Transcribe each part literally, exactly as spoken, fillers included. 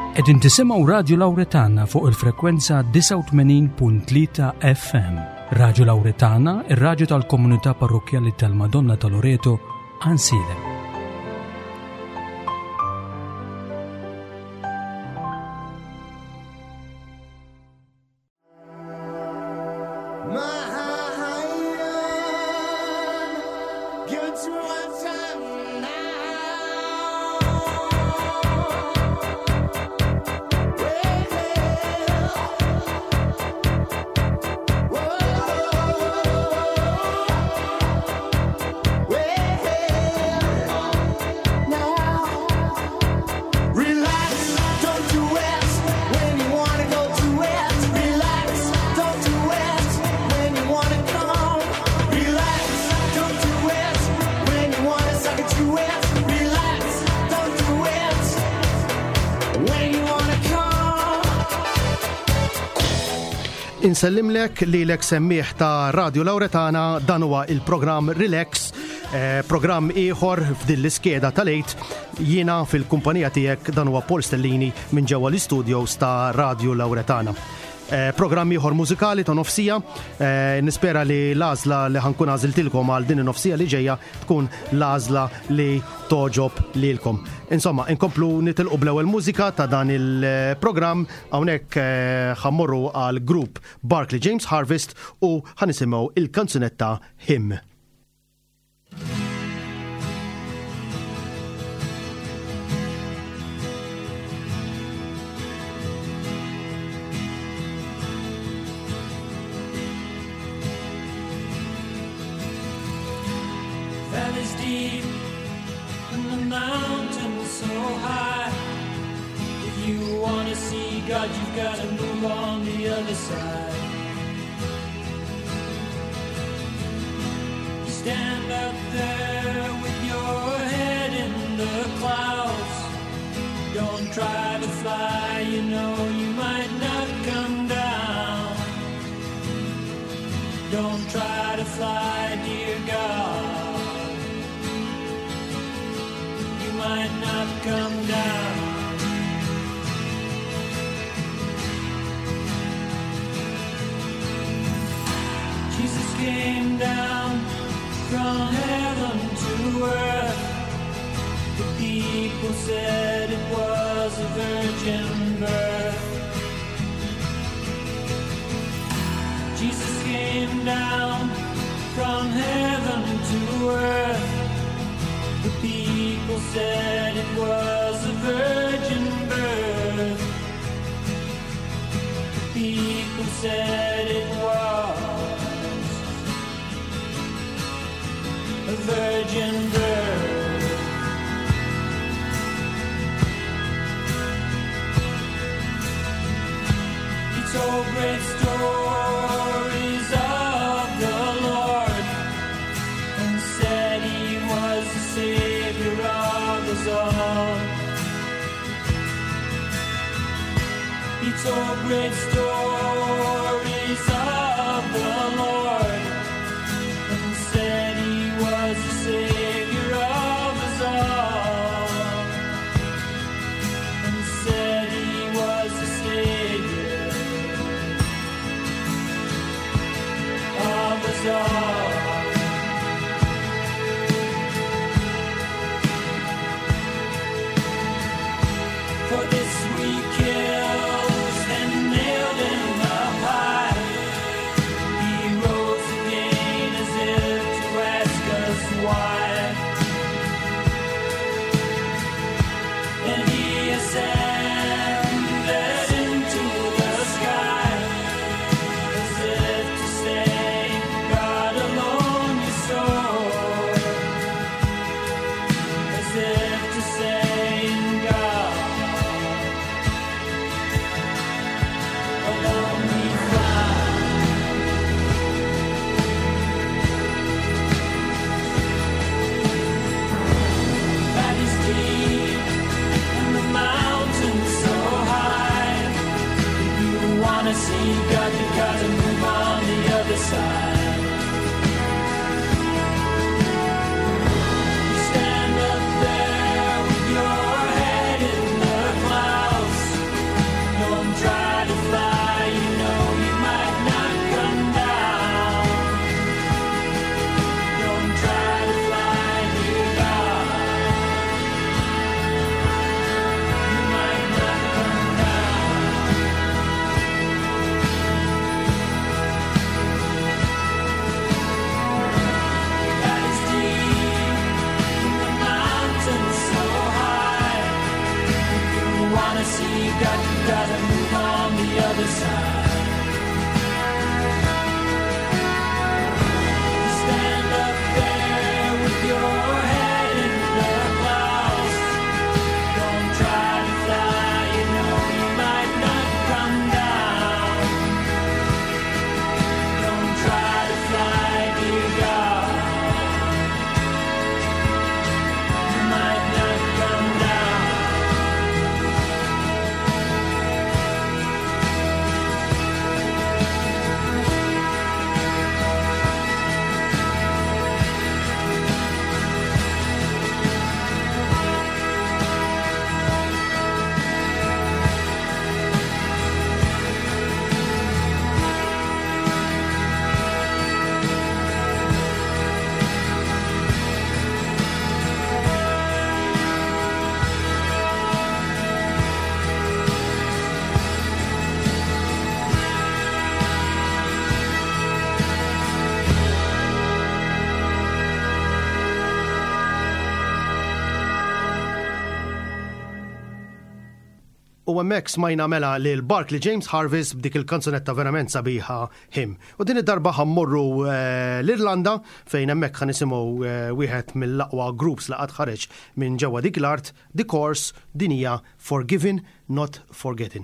Qegħdin tisimgħu Radio Lawretana fuq il-frekwenza tisa' u tmenin punt tlieta F M. Radio Lawretana, ir-radju tal-Komunità Parrokjali tal-Madonna ta' Loreto, Ansile. Insellimlek li l-ek semmiħ ta' Radio Lawretana dan huwa il-programm Relax, eh, programm ieħor f'din l-iskeda tal-ejt. Jiena fil-kumpanija tiegħek dan huwa Paul Stellini minn ġewwa l-istudios ta' Radio Lawretana. Eh, programm ieħor mużikali ta' nofsija, eh, nispera li l-għażla li ħankun għażiltilkom għal din in-nofsija li ġejja tkun l-għażla li toġob lilkom. Insomma, inkomplu nitilqu bl-ewwel mużika ta' dan il-programm hawnhekk ħammorru għal grupp Barclay James Harvest u ħanisimgħu il-kanzunetta Him. Valleys deep and the mountains so high. If you want to see God, you've got to move on the other side. You stand up there with your head in the clouds. Don't try to fly, you know you might not come down. Don't try to fly, dear God. Might not come down. Jesus came down from heaven to earth. The people said it was a virgin birth. Jesus came down from heaven to earth. The people said it was a virgin birth. The people said it was a virgin birth. He told great stories of the Lord and said he was the Savior of us all. He told great stories of the Lord and said he was the Savior of us all. And said he was the Savior of us all. For this we killed and nailed him up high. He U hemmhekk smajna mela lil Barclay James Harvest b'dik il-kanzunetta verament sabiħa Him. U din id-darba ħammorru l-Irlanda fejn hemmhekk ħanisimgħu wieħed mill-aqwa groups li qatt ħareġ minn ġewwa dik l-art, The Course, din hija Forgiven Not Forgetting.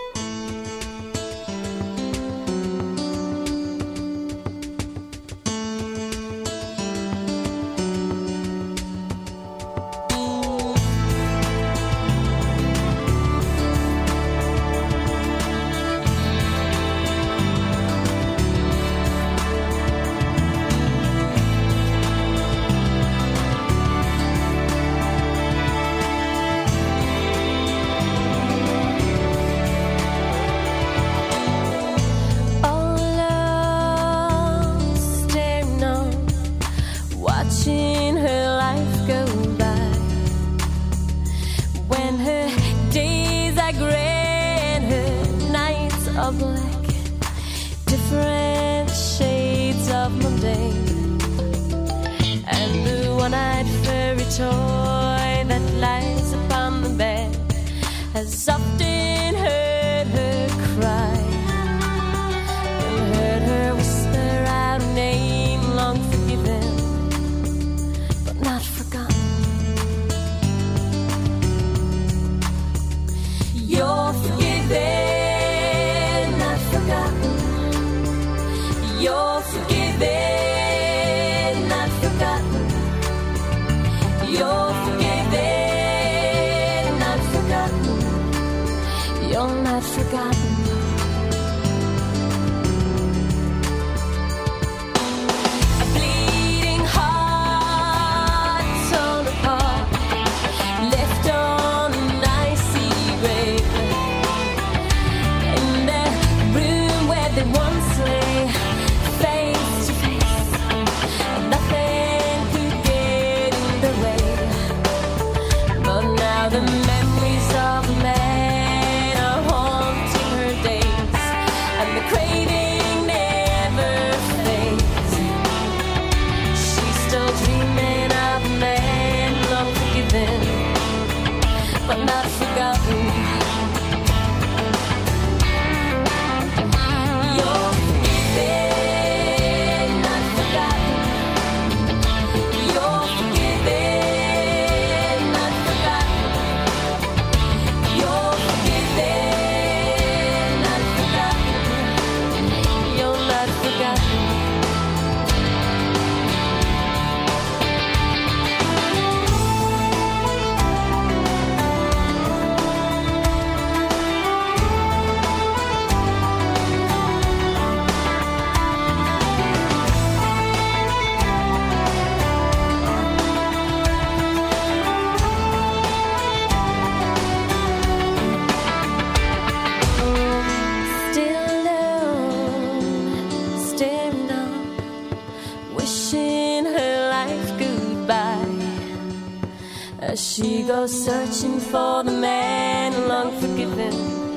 She goes searching for the man long forgiven,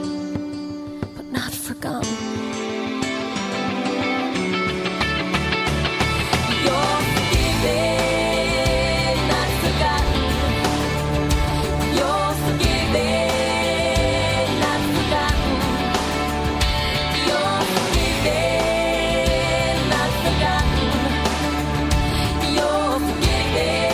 but not forgotten. You're forgiven, not forgotten. You're forgiven, not forgotten. You're forgiven, not forgotten. You're forgiven.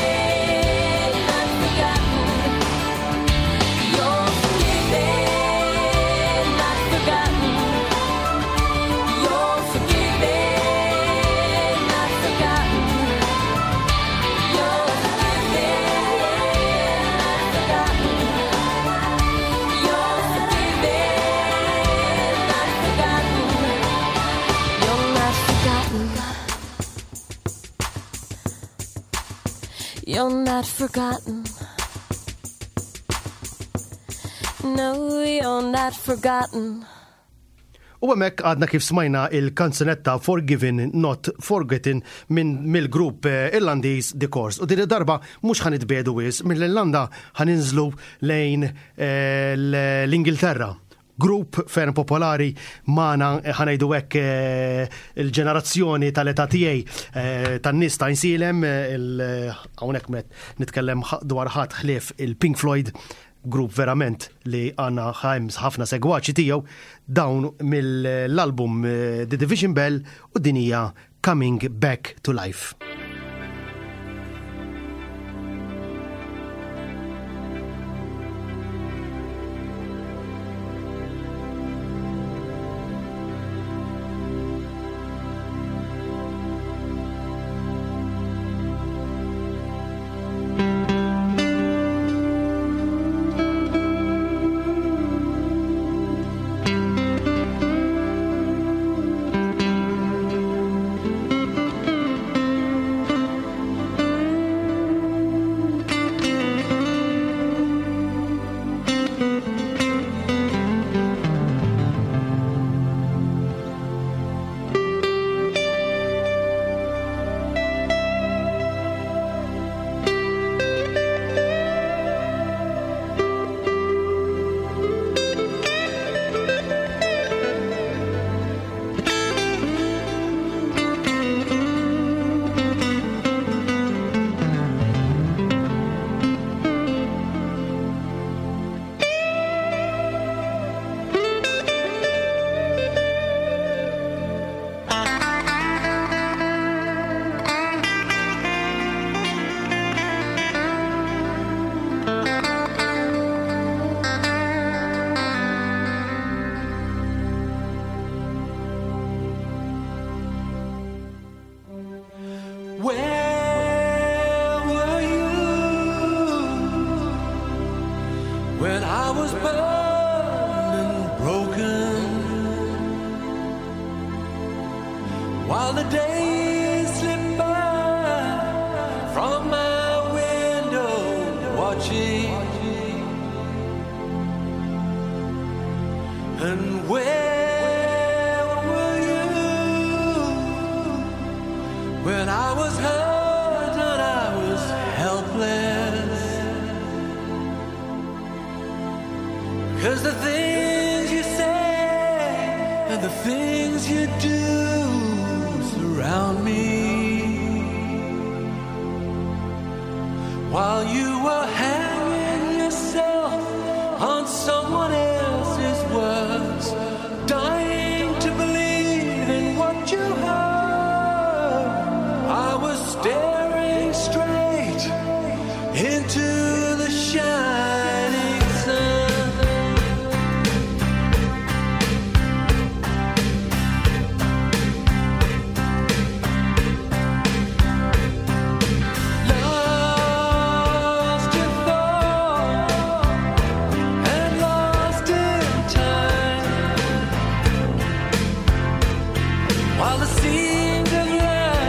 You're not forgotten. No, you're not forgotten. U hemmhekk għadna kif smajna il-kanzunetta Forgiven Not Forgetting minn mill-grupp Irlandiż The Course. U din id-darba mhux ħanitbiedu wis mill-Irlanda ħaninżlu lejn l-Ingilterra. grupp ferm popolari mana ħanajdu hekk il-ġenerazzjoni tal-età tiegħi tan-nies ta' insilem hawnhekk met nitkellem dwar ħadd ħlief il-Pink Floyd, grupp verament li għandna ħafna segwaċi tiegħu dawn mill-album The Division Bell u din hija Coming Back to Life.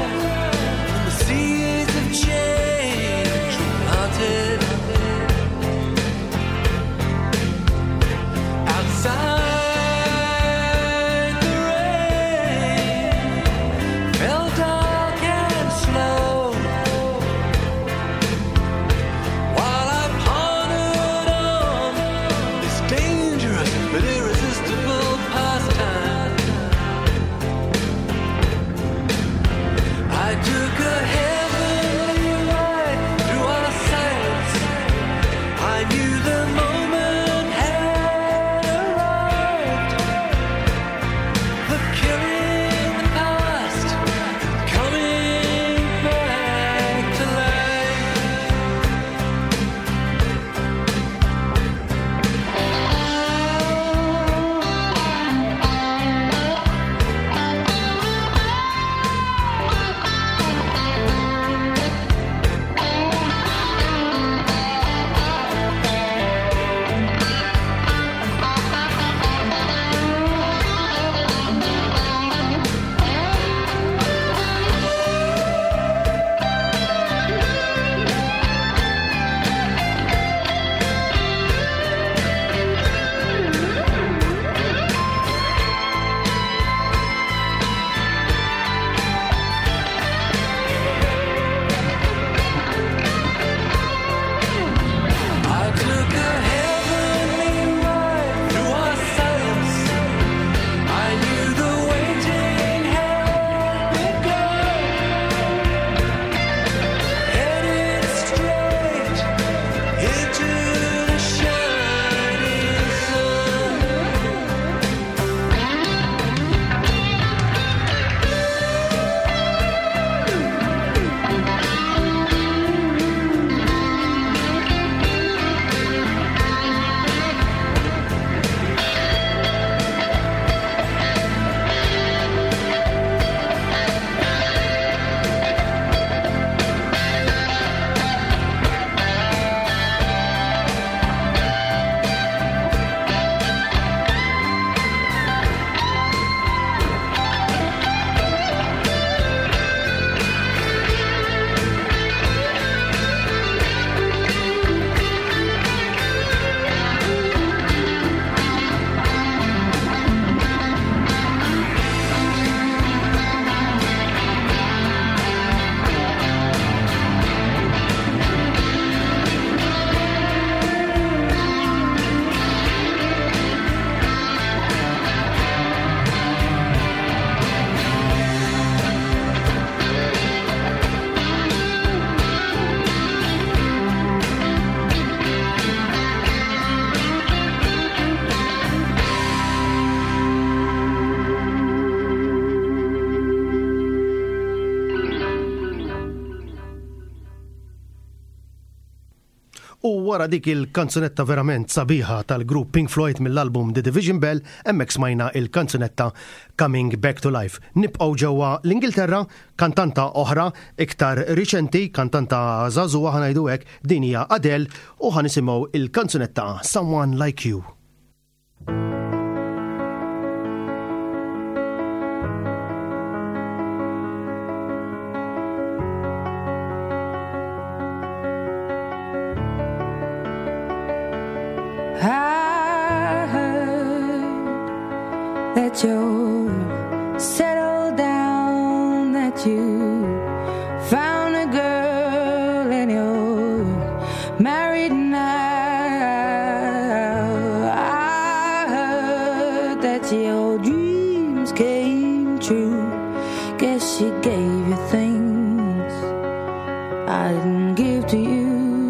Change planted U wara dik il-kanzunetta verament sabiħa tal-grupp Pink Floyd mill-album The Division Bell, hemmhekk smajna il-kanzunetta Coming Back to Life. Nibqgħu ġewwa l-Ingilterra, kantanta oħra iktar riċenti, kantanta żagħżugħa ħanajdu hekk, din hija Adele u ħanisimgħu il-kanzunetta Someone Like You. I heard that you're settled down, that you found a girl and you're married now. I heard that your dreams came true. Guess she gave you things I didn't give to you.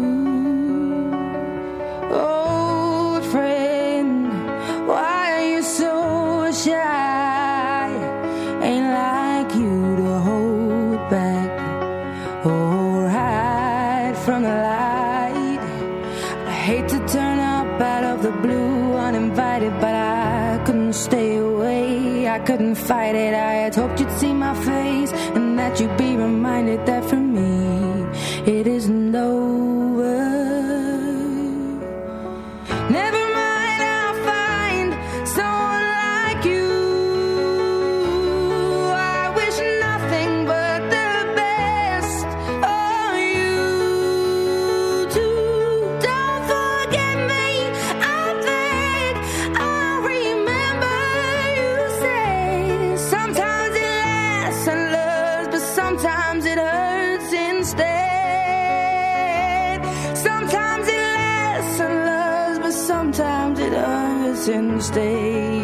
But I couldn't stay away, I couldn't fight it. I had hoped you'd see my face and that you'd be reminded that for me it isn't over. Never mind, I'll find someone like you. I wish nothing but the best for you too. Don't forget me, I beg. I remember you say sometimes it lasts and loves, but sometimes it hurts instead. Sometimes it lasts and loves, but sometimes it hurts instead.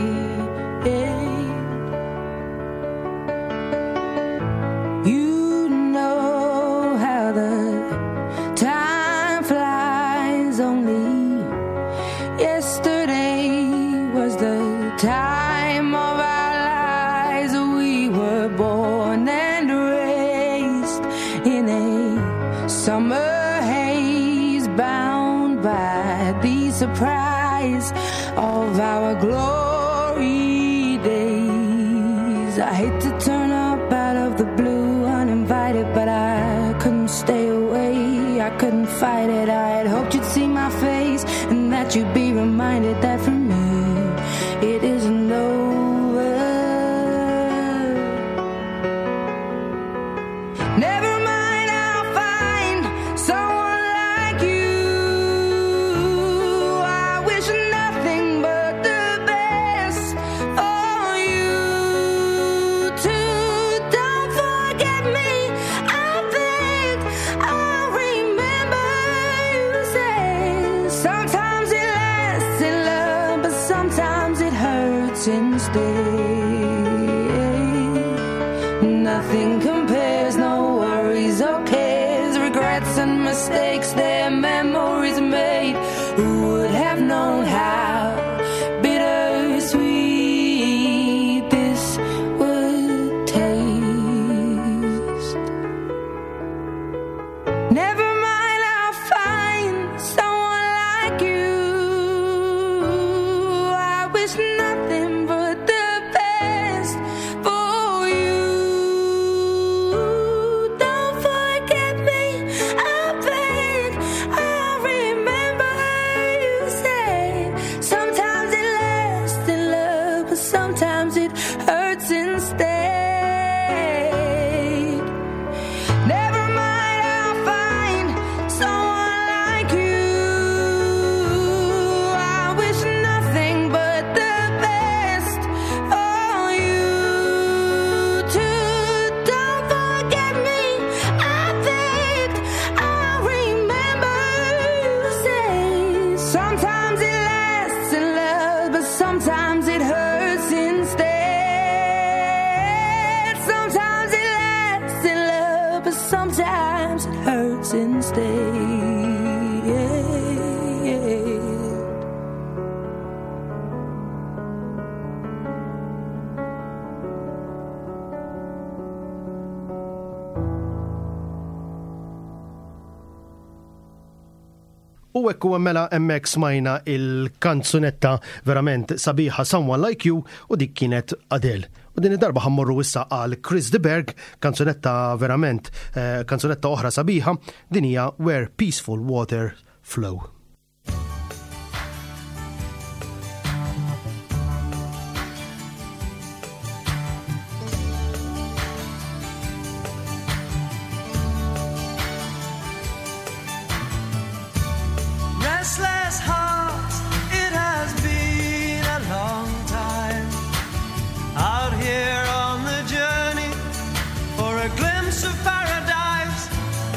You know how the time flies. Only yesterday was the time of our lives. We were born and raised in a summer haze, bound by the surprise of our glory days. I hate to turn up out of the blue uninvited, but I couldn't stay away, I couldn't fight it. I had hoped you'd see my face and that you'd be reminded that for me it isn't over. Never mind, I'll find someone like you. I wish nothing but the best for you too. Don't forget me, I beg. I remember you said sometimes it lasts in love, but sometimes it hurts instead. Nothing compares, no worries or cares, regrets and mistakes, their memories made. Who would have known how bittersweet this would taste? Never mind, I'll find someone like you. I wish nothing but the best for you. Don't forget me, I beg. I remember you said sometimes it lasts in love, but sometimes it hurts instead. Never mind, I'll find someone like you. I wish nothing but the best for you too. Don't forget me, I beg. I remember you say sometimes it lasts in love, but sometimes it hurts instead. Sometimes it lasts in love, but sometimes it hurts instead. U hekk u mela hemmhekk smajna il-kanzunetta verament sabiħa Someone Like You u dik kienet Adele. U din id-darba ħammorru issa għal Chris de Burgh, kanzunetta verament eh, kanzunetta oħra sabiħa, din hija Where Peaceful Water Flow. Restless heart, it has been a long time out here on the journey for a glimpse of paradise.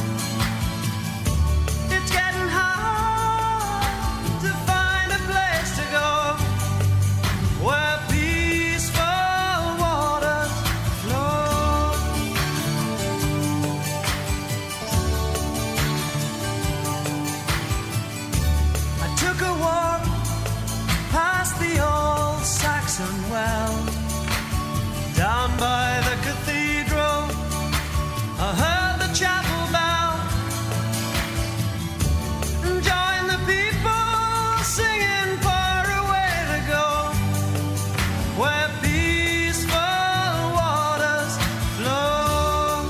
It's getting hard to find a place to go where peaceful waters flow. I took a walk past the old Saxon well, down by the cathedral, I heard the chapel bell, and joined the people singing far away to go, where peaceful waters flow.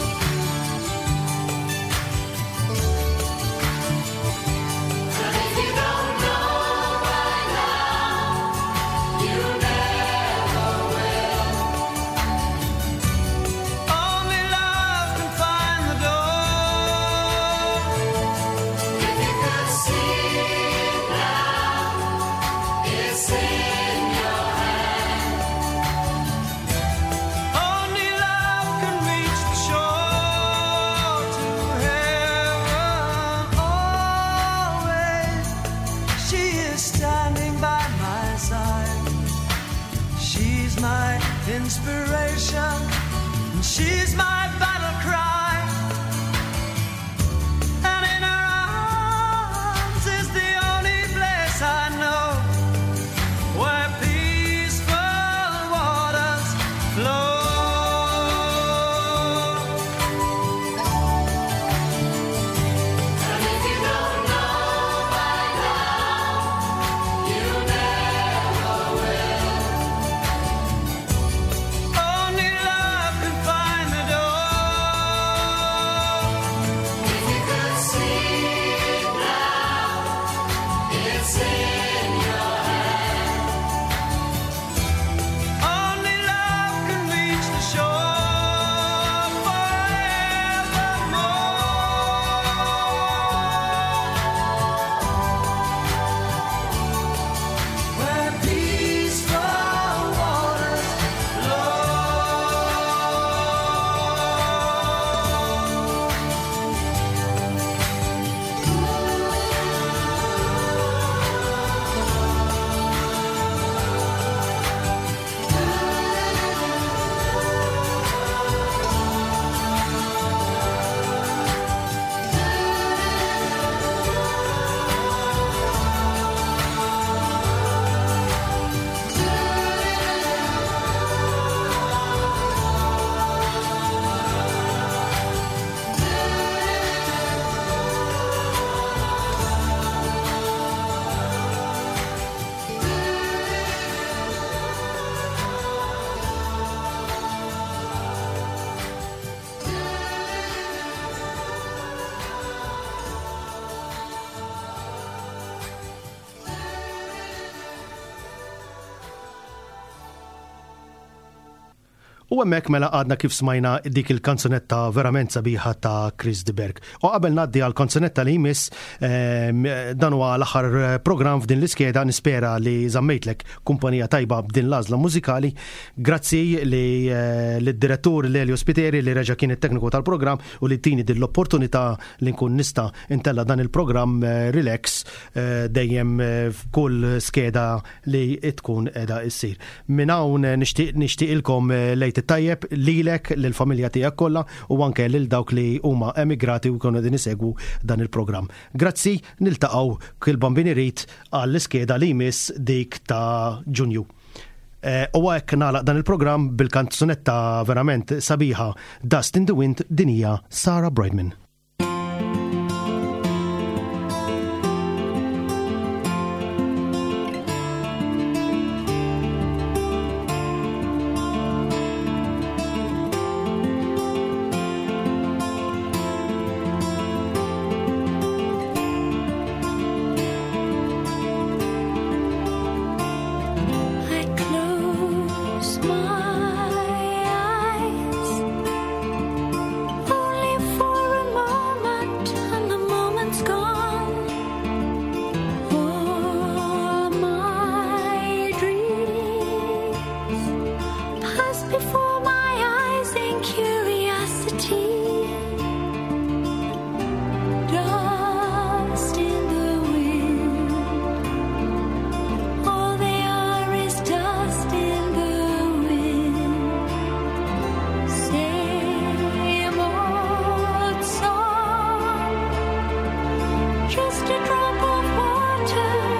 And if you don't know by now, you never will. Only love can find the door. If you could see it now, it's in your hand. Only love can reach the shore to heaven. Always, she is standing by my side. She's my inspiration, and she's my battle cry. And in her arms is the only place I know where peaceful waters flow. And if you don't know by now, you never will. Only love can find the door. If you could see it now, it's in your hand. Only love can reach the shore forevermore. Where peaceful waters flow. U hemmhekk mela għadna kif smajna dik il-kanzunetta verament sabiħa ta' Chris de Burgh. U qabel ngħaddi għal kanzunetta li jmiss ehm, dan huwa l-aħħar programm f'din l-iskeda, nispera li żammejtlek kumpanija tajba b'din l-għażla mużikali. Grazzi li eh, lid-direttur Lelio Spiteri li reġa' kien it-tekniku tal-programm u li tini din l-opportunità li nkun nista' intella dan il-programm eh, relax eh, dejjem eh, f'kull skeda li tkun qiegħda issir. Minn hawn eh, nixtieq nixtieqilkom eh, lejt tajjeb lilek, lill-familja tiegħek kollha u anke lil dawk li huma emigrati u jkunu din isegwu dan il-programm. Grazzi, niltaqgħu kull bambini rit għall-iskeda li jmiss dik ta' Ġunju. U għek nagħlaq dan il-programm bil-kanzunetta verament sabiħa Dust in the Wind dinija Sarah Brightman. a drop of water.